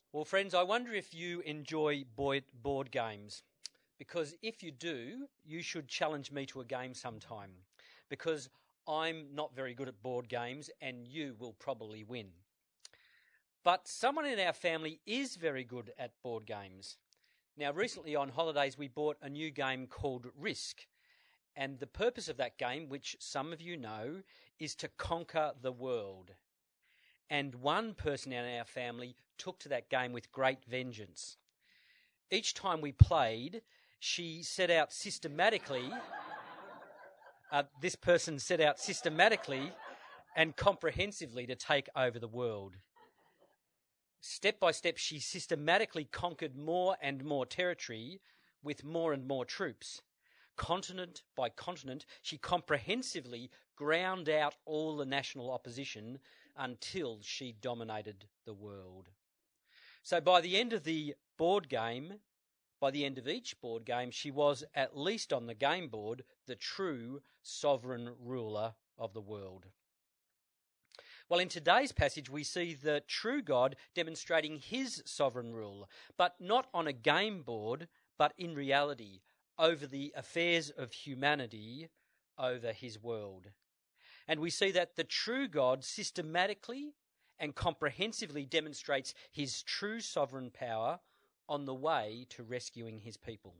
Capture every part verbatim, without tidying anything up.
Well, friends, I wonder if you enjoy board, board games. Because if you do, you should challenge me to a game sometime. Because I'm not very good at board games and you will probably win. But someone in our family is very good at board games. Now, recently on holidays, we bought a new game called Risk. And the purpose of that game, which some of you know, is to conquer the world. And one person in our family took to that game with great vengeance. Each time we played, she set out systematically, uh, this person set out systematically and comprehensively to take over the world. Step by step, she systematically conquered more and more territory with more and more troops. Continent by continent, she comprehensively ground out all the national opposition until she dominated the world. So by the end of the board game, by the end of each board game, she was, at least on the game board, the true sovereign ruler of the world. Well, in today's passage, we see the true God demonstrating his sovereign rule, but not on a game board, but in reality, over the affairs of humanity, over his world. And we see that the true God systematically and comprehensively demonstrates his true sovereign power on the way to rescuing his people.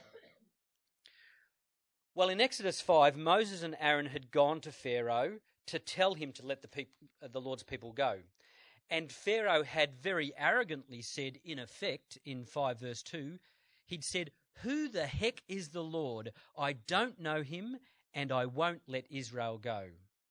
Well, in Exodus five, Moses and Aaron had gone to Pharaoh to tell him to let the people, the Lord's people go. And Pharaoh had very arrogantly said, in effect, in five verse two, he'd said, "Who the heck is the Lord? I don't know him, and I won't let Israel go."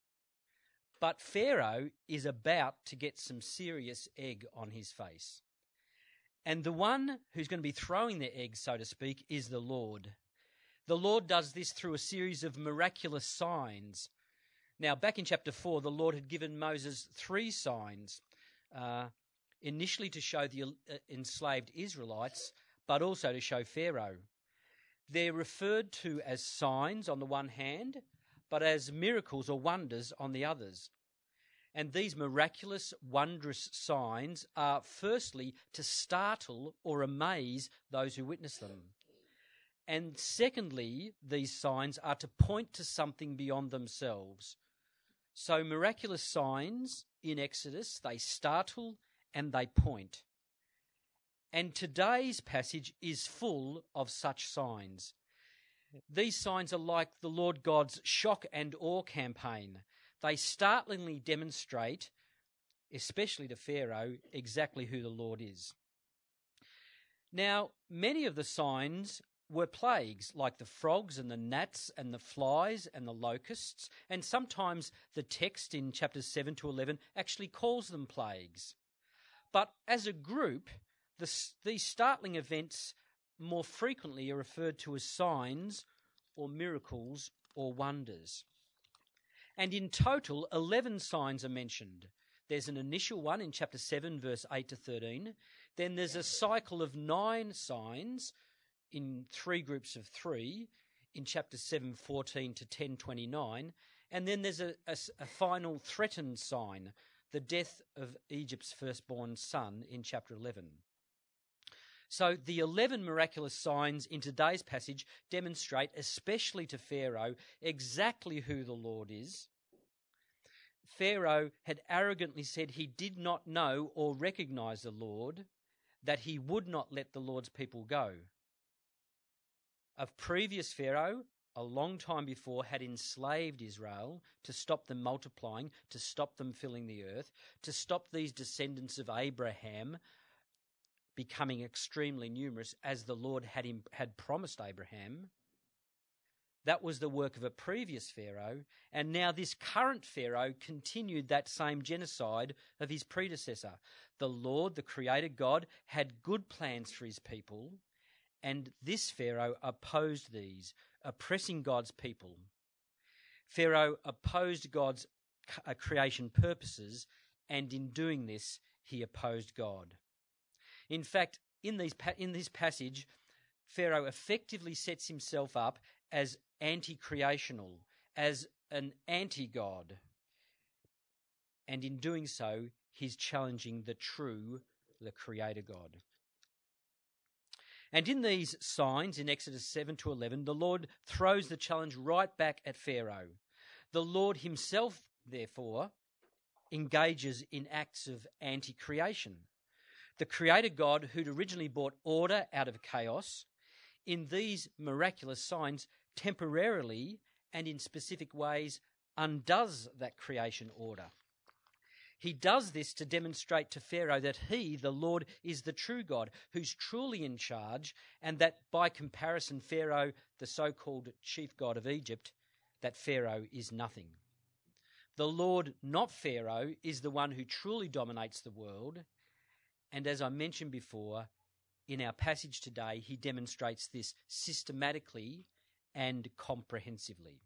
But Pharaoh is about to get some serious egg on his face. And the one who's going to be throwing the egg, so to speak, is the Lord. The Lord does this through a series of miraculous signs. Now, back in chapter four, the Lord had given Moses three signs, uh, initially to show the uh, enslaved Israelites, but also to show Pharaoh. They're referred to as signs on the one hand, but as miracles or wonders on the others. And these miraculous, wondrous signs are firstly to startle or amaze those who witness them. And secondly, these signs are to point to something beyond themselves. So miraculous signs in Exodus, they startle and they point. And today's passage is full of such signs. These signs are like the Lord God's shock and awe campaign. They startlingly demonstrate, especially to Pharaoh, exactly who the Lord is. Now, many of the signs were plagues, like the frogs and the gnats and the flies and the locusts, and sometimes the text in chapters seven to eleven actually calls them plagues. But as a group, the, these startling events more frequently are referred to as signs or miracles or wonders. And in total, eleven signs are mentioned. There's an initial one in chapter seven, verse eight to thirteen. Then there's a cycle of nine signs in three groups of three in chapter seven, fourteen to ten, twenty-nine. And then there's a, a, a final threatened sign, the death of Egypt's firstborn son in chapter eleven. So the eleven miraculous signs in today's passage demonstrate, especially to Pharaoh, exactly who the Lord is. Pharaoh had arrogantly said he did not know or recognize the Lord, that he would not let the Lord's people go. A previous Pharaoh, a long time before, had enslaved Israel to stop them multiplying, to stop them filling the earth, to stop these descendants of Abraham becoming extremely numerous, as the Lord had him, had promised Abraham. That was the work of a previous Pharaoh, and now this current Pharaoh continued that same genocide of his predecessor. The Lord, the Creator God, had good plans for his people, and this Pharaoh opposed these, oppressing God's people. Pharaoh opposed God's creation purposes, and in doing this, he opposed God. In fact, in, these, in this passage, Pharaoh effectively sets himself up as anti-creational, as an anti-God. And in doing so, he's challenging the true the Creator God. And in these signs, in Exodus seven to eleven, the Lord throws the challenge right back at Pharaoh. The Lord himself, therefore, engages in acts of anti-creation. The Creator God, who'd originally brought order out of chaos, in these miraculous signs temporarily and in specific ways undoes that creation order. He does this to demonstrate to Pharaoh that he, the Lord, is the true God, who's truly in charge, and that by comparison, Pharaoh, the so-called chief god of Egypt, that Pharaoh is nothing. The Lord, not Pharaoh, is the one who truly dominates the world, and as I mentioned before, in our passage today, he demonstrates this systematically and comprehensively.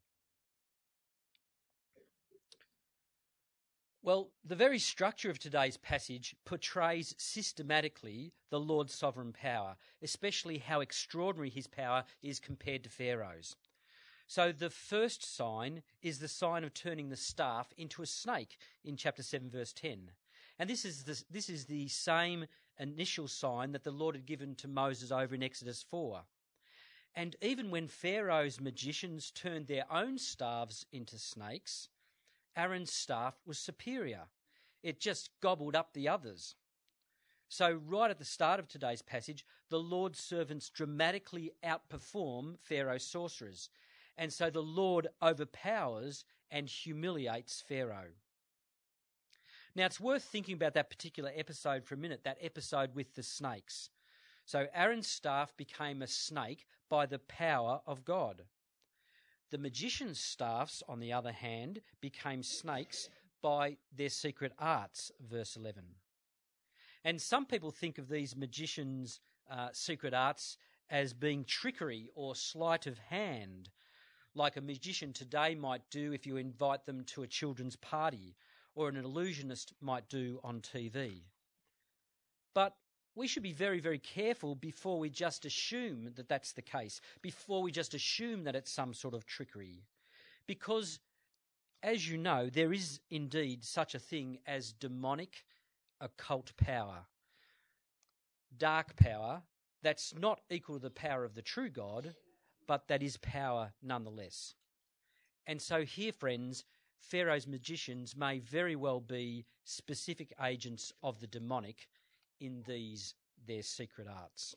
Well, the very structure of today's passage portrays systematically the Lord's sovereign power, especially how extraordinary his power is compared to Pharaoh's. So the first sign is the sign of turning the staff into a snake in chapter seven, verse ten. And this is the, this is the same initial sign that the Lord had given to Moses over in Exodus four. And even when Pharaoh's magicians turned their own staves into snakes, Aaron's staff was superior. It just gobbled up the others. So right at the start of today's passage, the Lord's servants dramatically outperform Pharaoh's sorcerers. And so the Lord overpowers and humiliates Pharaoh. Now it's worth thinking about that particular episode for a minute, that episode with the snakes. So Aaron's staff became a snake by the power of God. The magicians' staffs, on the other hand, became snakes by their secret arts, verse eleven. And some people think of these magicians' uh, secret arts as being trickery or sleight of hand, like a magician today might do if you invite them to a children's party, or an illusionist might do on T V. But we should be very, very careful before we just assume that that's the case, before we just assume that it's some sort of trickery. Because, as you know, there is indeed such a thing as demonic occult power. Dark power that's not equal to the power of the true God, but that is power nonetheless. And so here, friends, Pharaoh's magicians may very well be specific agents of the demonic in these, their secret arts.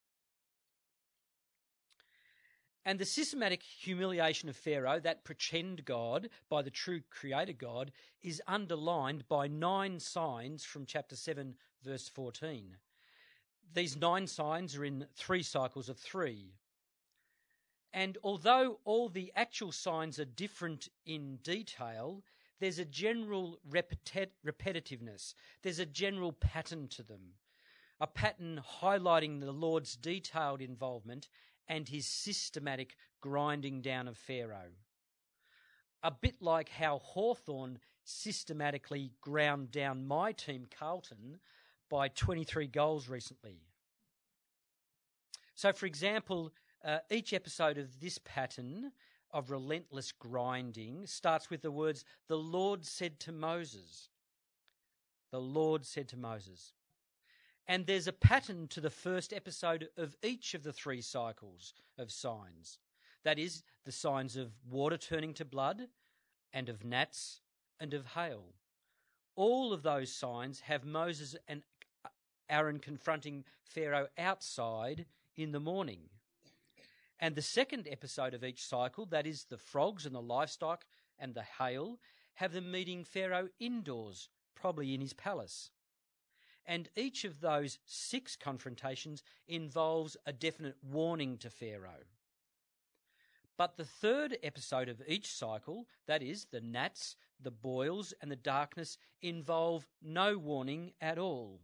And the systematic humiliation of Pharaoh, that pretend God by the true Creator God, is underlined by nine signs from chapter seven, verse fourteen. These nine signs are in three cycles of three. And although all the actual signs are different in detail, there's a general repetit- repetitiveness. There's a general pattern to them, a pattern highlighting the Lord's detailed involvement and his systematic grinding down of Pharaoh. A bit like how Hawthorn systematically ground down my team, Carlton, by twenty-three goals recently. So, for example, uh, each episode of this pattern of relentless grinding starts with the words, "The Lord said to Moses." The Lord said to Moses. And there's a pattern to the first episode of each of the three cycles of signs. That is, the signs of water turning to blood, and of gnats, and of hail. All of those signs have Moses and Aaron confronting Pharaoh outside in the morning. And the second episode of each cycle, that is the frogs and the livestock and the hail, have them meeting Pharaoh indoors, probably in his palace. And each of those six confrontations involves a definite warning to Pharaoh. But the third episode of each cycle, that is the gnats, the boils and the darkness, involve no warning at all.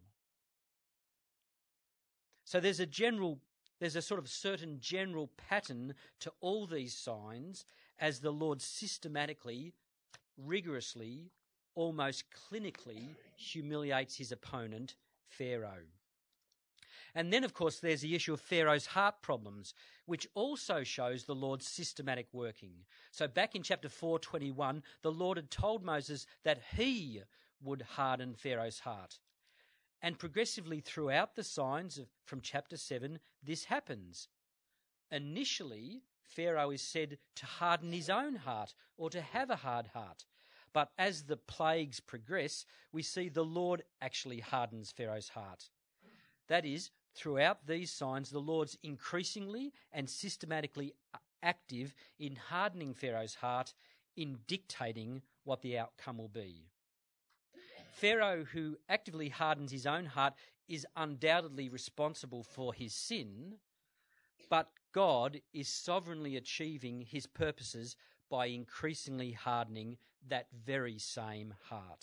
So there's a general There's a sort of certain general pattern to all these signs as the Lord systematically, rigorously, almost clinically humiliates his opponent, Pharaoh. And then, of course, there's the issue of Pharaoh's heart problems, which also shows the Lord's systematic working. So back in chapter four twenty-one, the Lord had told Moses that he would harden Pharaoh's heart. And progressively throughout the signs of, from chapter seven, this happens. Initially, Pharaoh is said to harden his own heart or to have a hard heart. But as the plagues progress, we see the Lord actually hardens Pharaoh's heart. That is, throughout these signs, the Lord's increasingly and systematically active in hardening Pharaoh's heart, in dictating what the outcome will be. Pharaoh, who actively hardens his own heart, is undoubtedly responsible for his sin, but God is sovereignly achieving his purposes by increasingly hardening that very same heart.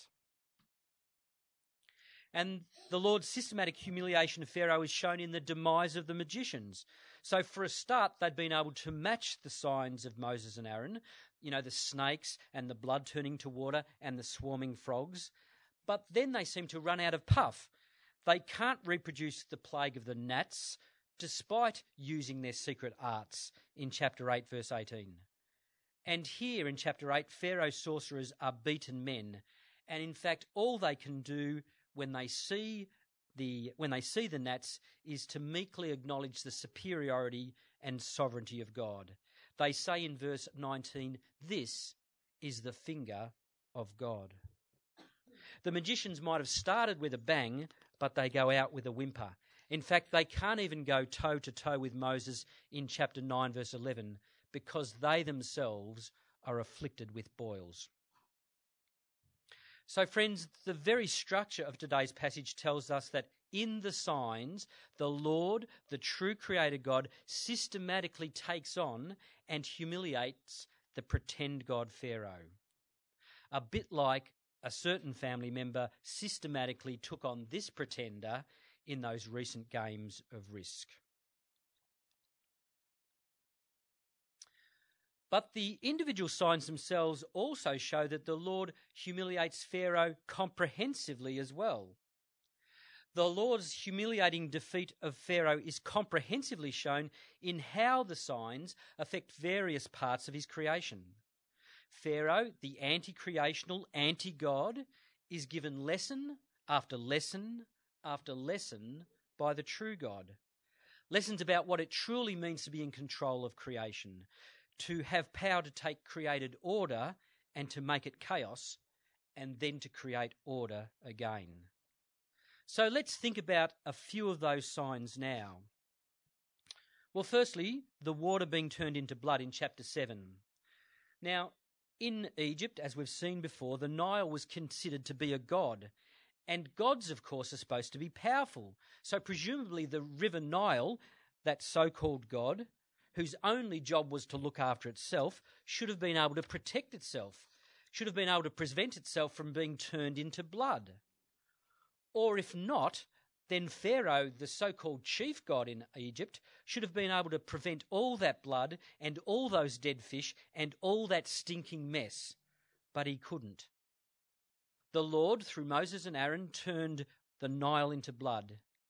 And the Lord's systematic humiliation of Pharaoh is shown in the demise of the magicians. So for a start, they'd been able to match the signs of Moses and Aaron, you know, the snakes and the blood turning to water and the swarming frogs. But then they seem to run out of puff. They can't reproduce the plague of the gnats, despite using their secret arts in chapter eight, verse eighteen. And here in chapter eight, Pharaoh's sorcerers are beaten men. And in fact, all they can do when they see the when they see the gnats is to meekly acknowledge the superiority and sovereignty of God. They say in verse nineteen, "This is the finger of God." The magicians might have started with a bang, but they go out with a whimper. In fact, they can't even go toe-to-toe with Moses in chapter nine, verse eleven, because they themselves are afflicted with boils. So, friends, the very structure of today's passage tells us that in the signs, the Lord, the true Creator God, systematically takes on and humiliates the pretend god Pharaoh. A bit like a certain family member systematically took on this pretender in those recent games of Risk. But the individual signs themselves also show that the Lord humiliates Pharaoh comprehensively as well. The Lord's humiliating defeat of Pharaoh is comprehensively shown in how the signs affect various parts of his creation. Pharaoh, the anti-creational, anti-God, is given lesson after lesson after lesson by the true God. Lessons about what it truly means to be in control of creation, to have power to take created order and to make it chaos, and then to create order again. So let's think about a few of those signs now. Well, firstly, the water being turned into blood in chapter seven. Now, in Egypt, as we've seen before, the Nile was considered to be a god. And gods, of course, are supposed to be powerful. So presumably the river Nile, that so-called god, whose only job was to look after itself, should have been able to protect itself, should have been able to prevent itself from being turned into blood. Or if not, then Pharaoh, the so-called chief god in Egypt, should have been able to prevent all that blood and all those dead fish and all that stinking mess. But he couldn't. The Lord, through Moses and Aaron, turned the Nile into blood.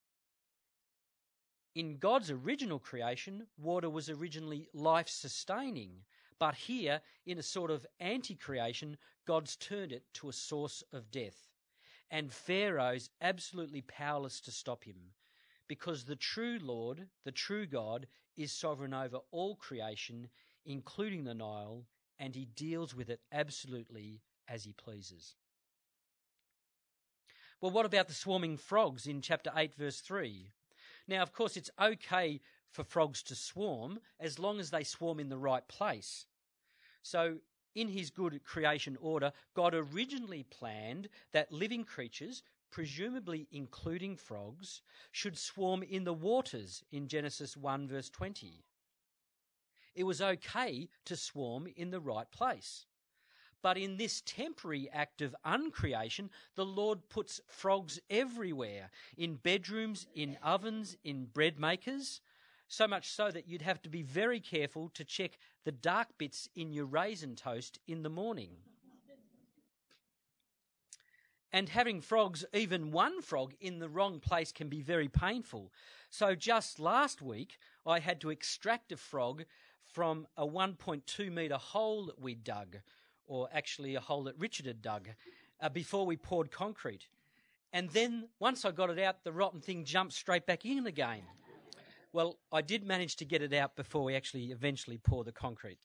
In God's original creation, water was originally life-sustaining, but here, in a sort of anti-creation, God's turned it to a source of death. And Pharaoh's absolutely powerless to stop him, because the true Lord, the true God, is sovereign over all creation, including the Nile, and he deals with it absolutely as he pleases. Well, what about the swarming frogs in chapter eight, verse three? Now, of course, it's okay for frogs to swarm as long as they swarm in the right place. So, in his good creation order, God originally planned that living creatures, presumably including frogs, should swarm in the waters in Genesis one, verse twenty. It was okay to swarm in the right place. But in this temporary act of uncreation, the Lord puts frogs everywhere, in bedrooms, in ovens, in bread makers, so much so that you'd have to be very careful to check the dark bits in your raisin toast in the morning. And having frogs, even one frog, in the wrong place can be very painful. So just last week, I had to extract a frog from a one point two metre hole we dug, or actually a hole that Richard had dug, uh, before we poured concrete. And then once I got it out, the rotten thing jumped straight back in again. Well, I did manage to get it out before we actually eventually pour the concrete.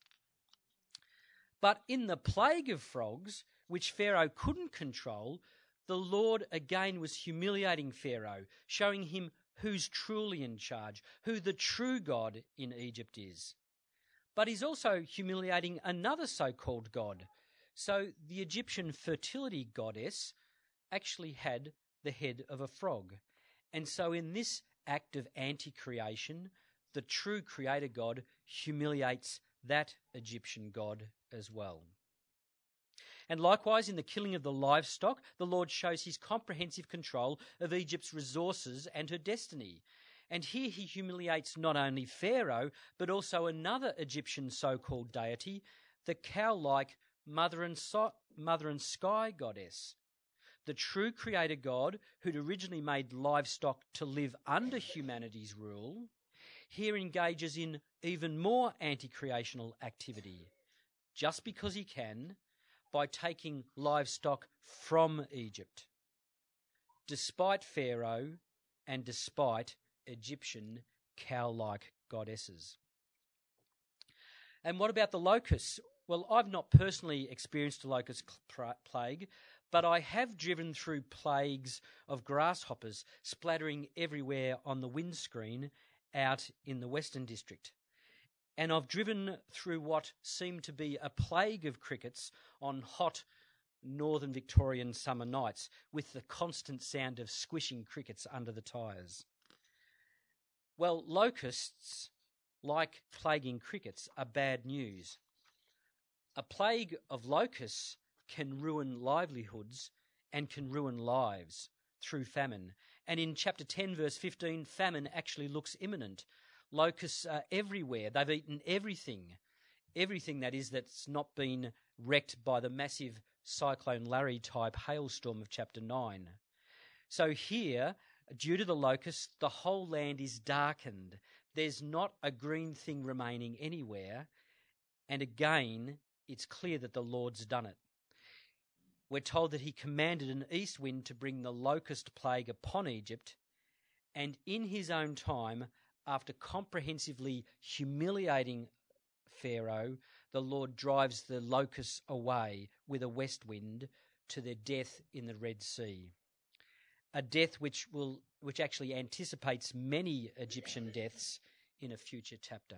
But in the plague of frogs, which Pharaoh couldn't control, the Lord again was humiliating Pharaoh, showing him who's truly in charge, who the true God in Egypt is. But he's also humiliating another so-called god. So the Egyptian fertility goddess actually had the head of a frog. And so in this act of anti-creation, the true creator God humiliates that Egyptian god as well. And likewise, in the killing of the livestock, the Lord shows his comprehensive control of Egypt's resources and her destiny. And here he humiliates not only Pharaoh, but also another Egyptian so-called deity, the cow-like mother and, so- mother and sky goddess. The true creator God, who'd originally made livestock to live under humanity's rule, here engages in even more anti-creational activity, just because he can, by taking livestock from Egypt, despite Pharaoh and despite Egyptian cow-like goddesses. And what about the locusts? Well, I've not personally experienced a locust plague, but I have driven through plagues of grasshoppers splattering everywhere on the windscreen out in the Western District. And I've driven through what seemed to be a plague of crickets on hot northern Victorian summer nights, with the constant sound of squishing crickets under the tyres. Well, locusts, like plaguing crickets, are bad news. A plague of locusts can ruin livelihoods and can ruin lives through famine. And in chapter ten, verse fifteen, famine actually looks imminent. Locusts are everywhere. They've eaten everything. Everything, that is, that's not been wrecked by the massive Cyclone Larry-type hailstorm of chapter nine. So here, due to the locusts, the whole land is darkened. There's not a green thing remaining anywhere. And again, it's clear that the Lord's done it. We're told that he commanded an east wind to bring the locust plague upon Egypt, and in his own time, after comprehensively humiliating Pharaoh, the Lord drives the locusts away with a west wind to their death in the Red Sea. A death which will which actually anticipates many Egyptian deaths in a future chapter.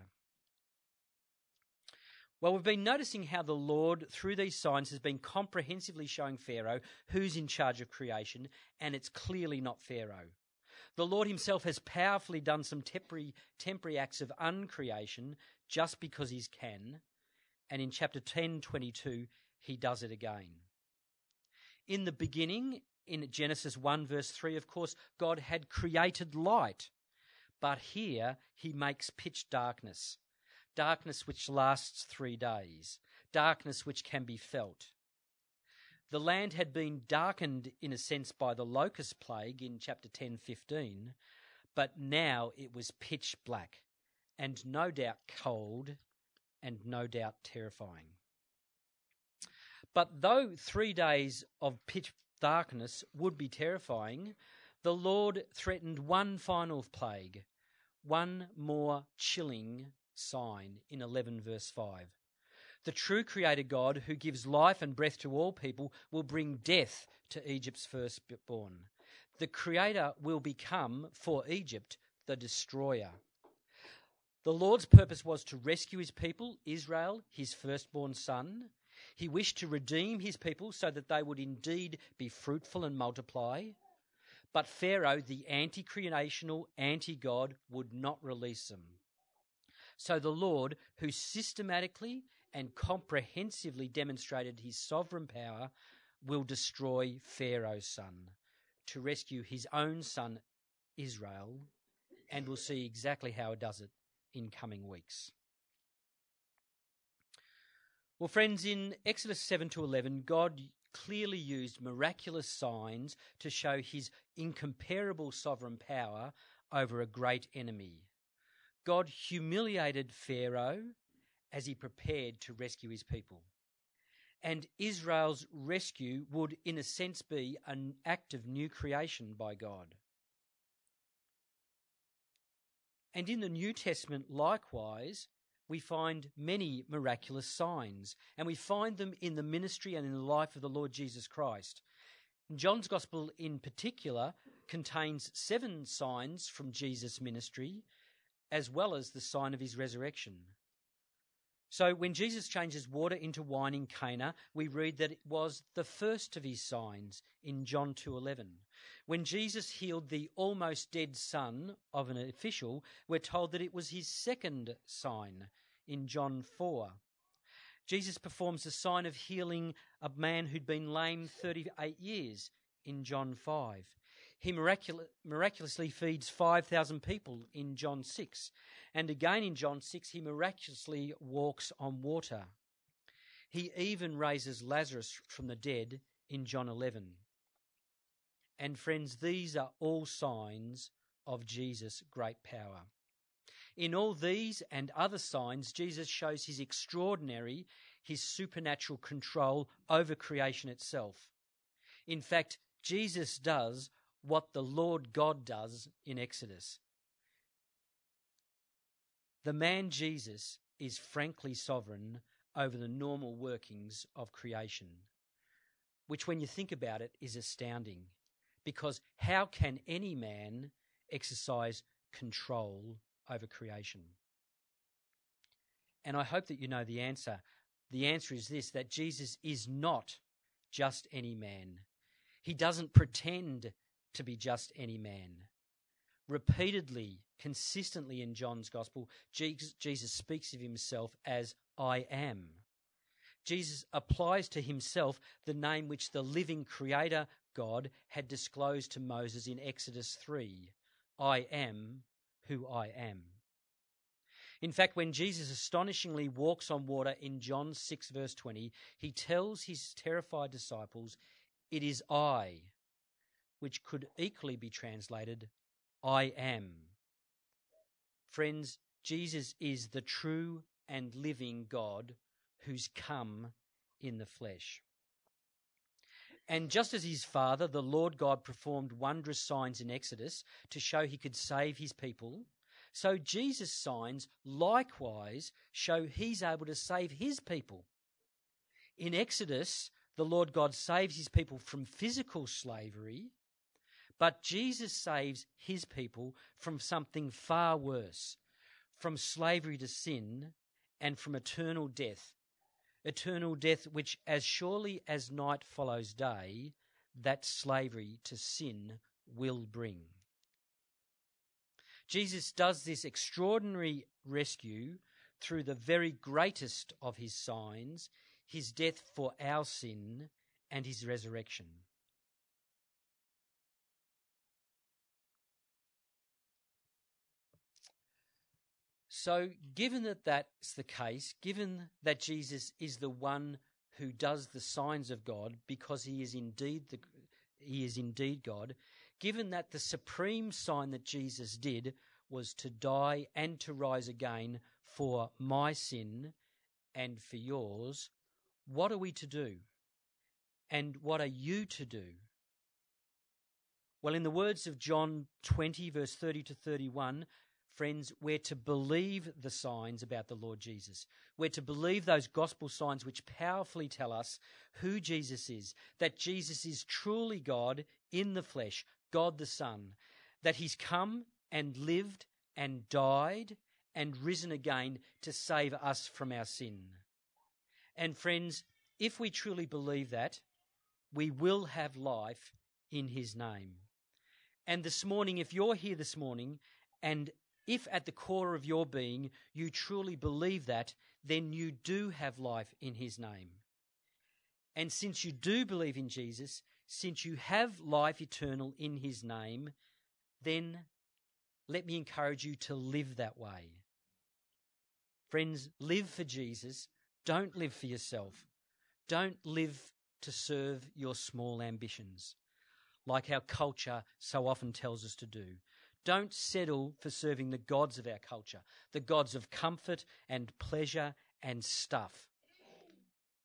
Well, we've been noticing how the Lord, through these signs, has been comprehensively showing Pharaoh who's in charge of creation, and it's clearly not Pharaoh. The Lord himself has powerfully done some temporary, temporary acts of uncreation just because he can, and in chapter ten twenty-two, he does it again. In the beginning, in Genesis one verse three, of course, God had created light, but here he makes pitch darkness. Darkness which lasts three days, darkness which can be felt. The land had been darkened in a sense by the locust plague in chapter ten fifteen, but now it was pitch black and no doubt cold and no doubt terrifying. But though three days of pitch darkness would be terrifying, the Lord threatened one final plague, one more chilling sign in eleven verse five. The true creator God, who gives life and breath to all people, will bring death to Egypt's firstborn. The creator will become, for Egypt, the destroyer. The Lord's purpose was to rescue his people, Israel, his firstborn son. He wished to redeem his people so that they would indeed be fruitful and multiply. But Pharaoh, the anti-creational, anti-God, would not release them. So the Lord, who systematically and comprehensively demonstrated his sovereign power, will destroy Pharaoh's son to rescue his own son, Israel, and we'll see exactly how he does it in coming weeks. Well, friends, in Exodus seven to eleven, God clearly used miraculous signs to show his incomparable sovereign power over a great enemy. God humiliated Pharaoh as he prepared to rescue his people. and Israel's rescue would, in a sense, be an act of new creation by God. And in the New Testament, likewise, we find many miraculous signs, and we find them in the ministry and in the life of the Lord Jesus Christ. John's Gospel in particular contains seven signs from Jesus' ministry, as well as the sign of his resurrection. So when Jesus changes water into wine in Cana, we read that it was the first of his signs in John two eleven. When Jesus healed the almost dead son of an official, we're told that it was his second sign in John four. Jesus performs the sign of healing a man who'd been lame thirty-eight years in John five. He miraculous, miraculously feeds five thousand people in John six. And again in John six, he miraculously walks on water. He even raises Lazarus from the dead in John eleven. And friends, these are all signs of Jesus' great power. In all these and other signs, Jesus shows his extraordinary, his supernatural control over creation itself. In fact, Jesus does what the Lord God does in Exodus. The man Jesus is frankly sovereign over the normal workings of creation, which when you think about it is astounding, because how can any man exercise control over creation? And I hope that you know the answer. The answer is this, that Jesus is not just any man. He doesn't pretend to be just any man. Repeatedly, consistently in John's Gospel, Jesus speaks of himself as I am. Jesus applies to himself the name which the living Creator God had disclosed to Moses in Exodus three. I am who I am. In fact, when Jesus astonishingly walks on water in John six verse twenty, he tells his terrified disciples, "It is I," which could equally be translated, I am. Friends, Jesus is the true and living God who's come in the flesh. And just as his Father, the Lord God, performed wondrous signs in Exodus to show he could save his people, so Jesus' signs likewise show he's able to save his people. In Exodus, the Lord God saves his people from physical slavery, but Jesus saves his people from something far worse, from slavery to sin and from eternal death. Eternal death which, as surely as night follows day, that slavery to sin will bring. Jesus does this extraordinary rescue through the very greatest of his signs, his death for our sin and his resurrection. So, given that that's the case, given that Jesus is the one who does the signs of God because he is indeed the he is indeed God, given that the supreme sign that Jesus did was to die and to rise again for my sin and for yours, what are we to do? And what are you to do? Well, in the words of John twenty, verse thirty to thirty-one, friends, we're to believe the signs about the Lord Jesus. We're to believe those gospel signs which powerfully tell us who Jesus is, that Jesus is truly God in the flesh, God the Son, that he's come and lived and died and risen again to save us from our sin. And friends, if we truly believe that, we will have life in his name. And this morning, if you're here this morning and if at the core of your being you truly believe that, then you do have life in his name. And since you do believe in Jesus, since you have life eternal in his name, then let me encourage you to live that way. Friends, live for Jesus. Don't live for yourself. Don't live to serve your small ambitions, like our culture so often tells us to do. Don't settle for serving the gods of our culture, the gods of comfort and pleasure and stuff.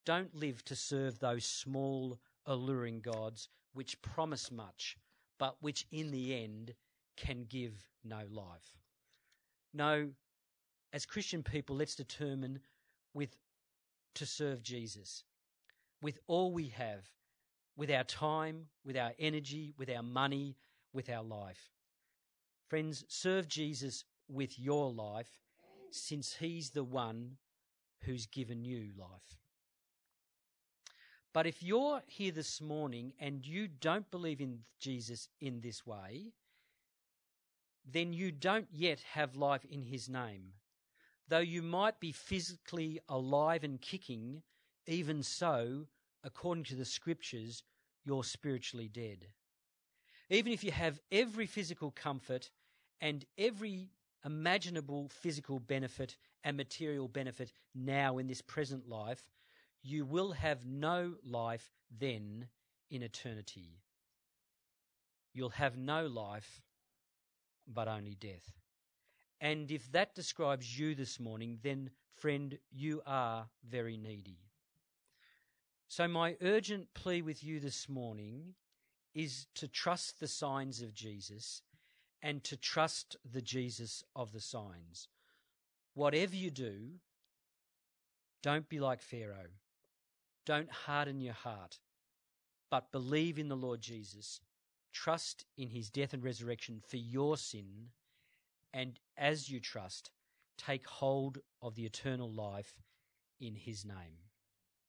don't live to serve those small, alluring gods which promise much, but which in the end can give no life. No, as Christian people, let's determine with to serve Jesus with all we have, with our time, with our energy, with our money, with our life. Friends, serve Jesus with your life, since he's the one who's given you life. But if you're here this morning and you don't believe in Jesus in this way, then you don't yet have life in his name. Though you might be physically alive and kicking, even so, according to the scriptures, you're spiritually dead. Even if you have every physical comfort and every imaginable physical benefit and material benefit now in this present life, you will have no life then in eternity. You'll have no life, but only death. And if that describes you this morning, then, friend, you are very needy. So my urgent plea with you this morning is to trust the signs of Jesus and to trust the Jesus of the signs. Whatever you do, don't be like Pharaoh. Don't harden your heart, but believe in the Lord Jesus. Trust in his death and resurrection for your sin, and as you trust, take hold of the eternal life in his name.